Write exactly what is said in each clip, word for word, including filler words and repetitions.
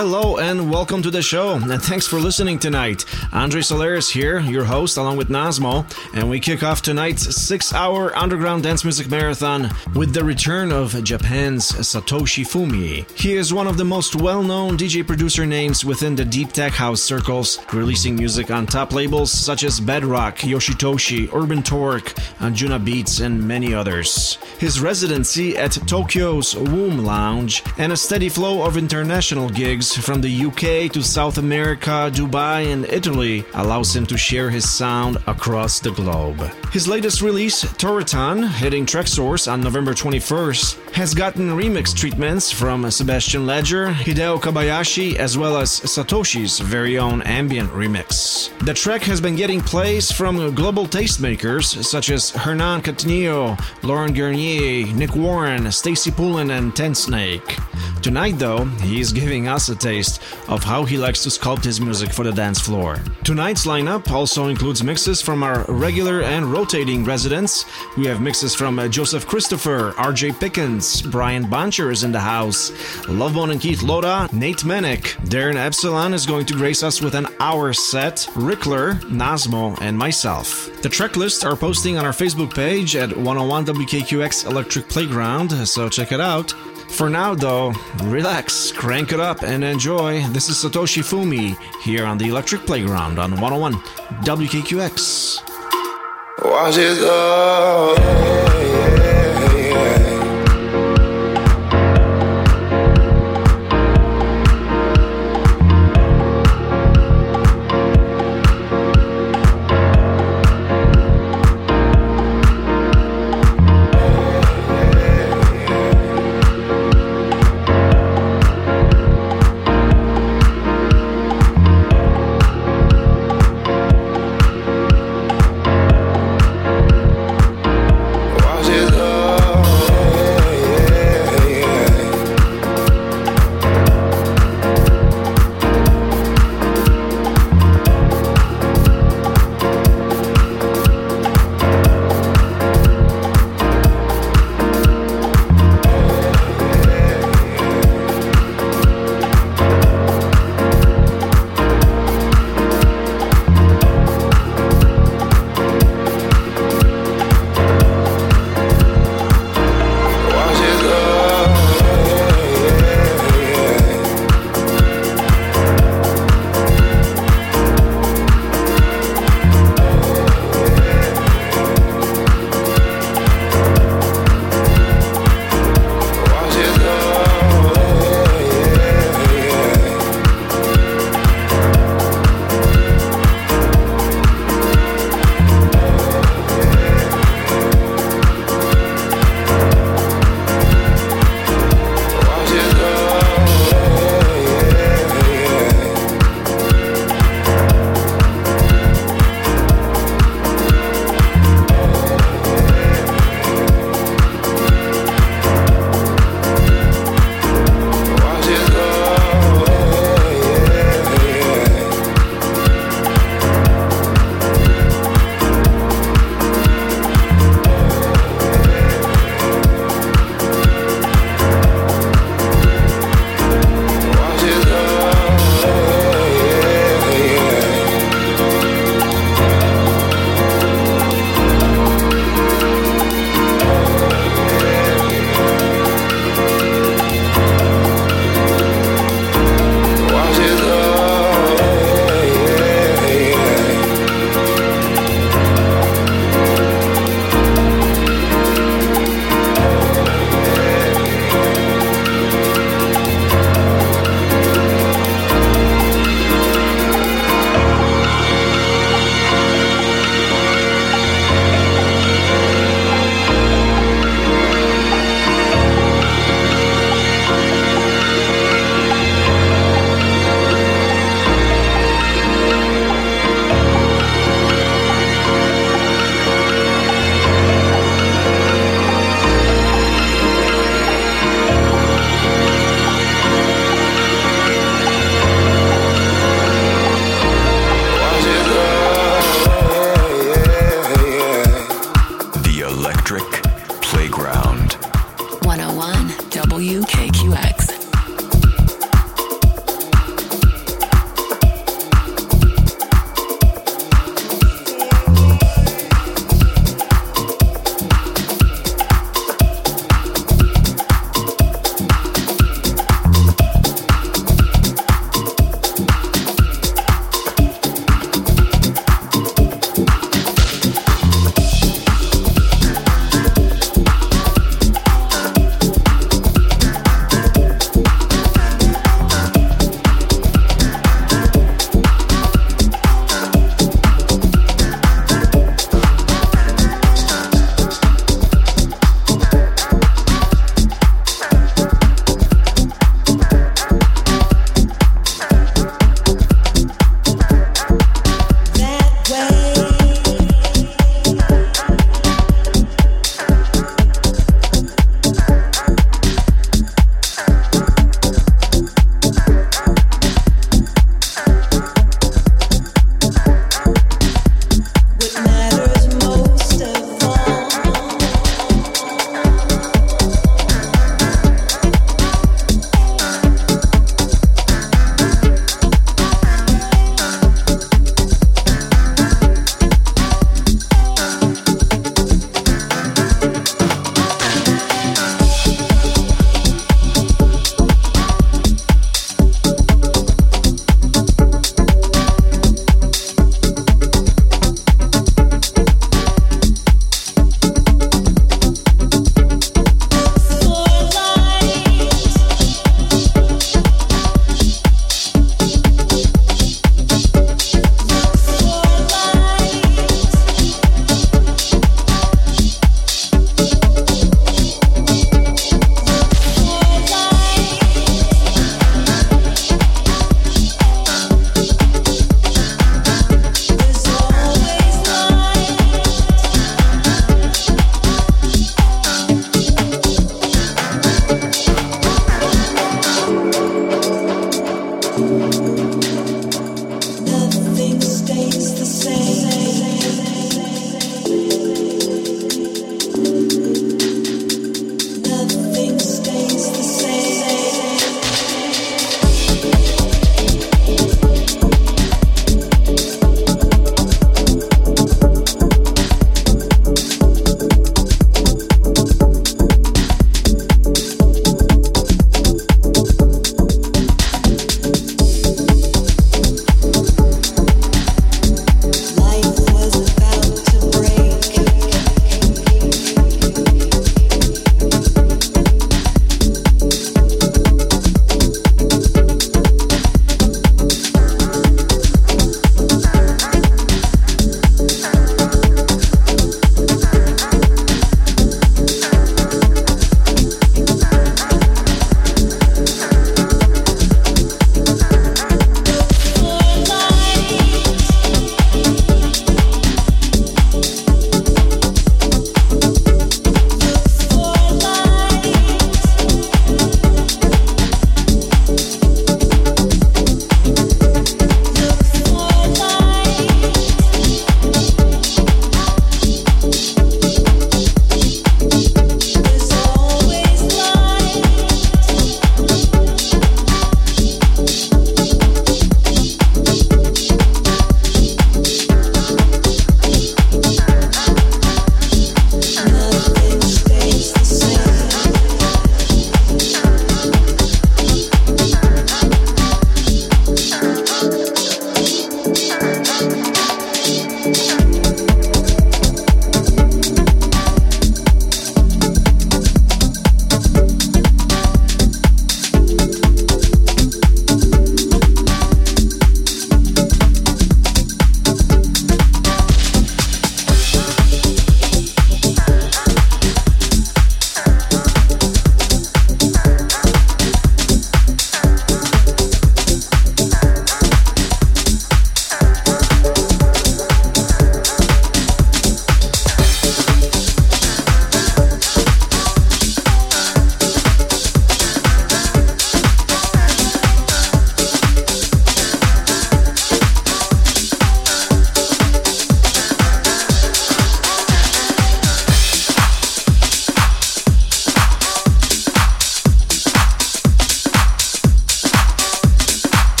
Hello and welcome to the show, and thanks for listening tonight. Andre Solaris here, your host, along with Nazmo, and we kick off tonight's six-hour underground dance music marathon with the return of Japan's Satoshi Fumi. He is one of the most well-known D J producer names within the deep tech house circles, releasing music on top labels such as Bedrock, Yoshitoshi, Urban Torque, Anjuna Beats, and many others. His residency at Tokyo's Womb Lounge and a steady flow of international gigs from the U K to South America, Dubai, and Italy allows him to share his sound across the globe. His latest release, Toraton, hitting Traxsource on November twenty-first, has gotten remix treatments from Sebastian Ledger, Hideo Kobayashi, as well as Satoshi's very own ambient remix. The track has been getting plays from global tastemakers such as Hernan Catanillo, Lauren Garnier, Nick Warren, Stacy Poulin, and Ten Snake. Tonight, though, he's giving us a taste of how he likes to sculpt his music for the dance floor. Tonight's lineup also includes mixes from our regular and rotating residents. We have mixes from uh, Joseph Christopher, R J Pickens, Brian Boncher is in the house, Lovebone and Keith Loda, Nate Menick, Darren Epsilon is going to grace us with an hour set, Rickler, Nazmo, and myself. The track lists are posting on our Facebook page at one oh one W K Q X Electric Playground, so check it out. For now, though, relax, crank it up, and enjoy. This is Satoshi Fumi here on the Electric Playground on one oh one W K Q X. Watch it go.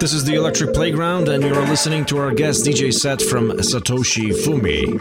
This is the Electric Playground, and you're listening to our guest D J set from Satoshi Fumi.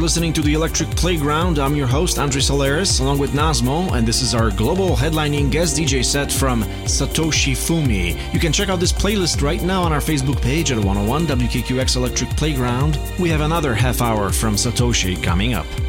listening to the Electric Playground. I'm your host, Andre Solaris, along with Nazmo, and this is our global headlining guest D J set from Satoshi Fumi. You can check out this playlist right now on our Facebook page at one oh one W K Q X Electric Playground. We have another half hour from Satoshi coming up.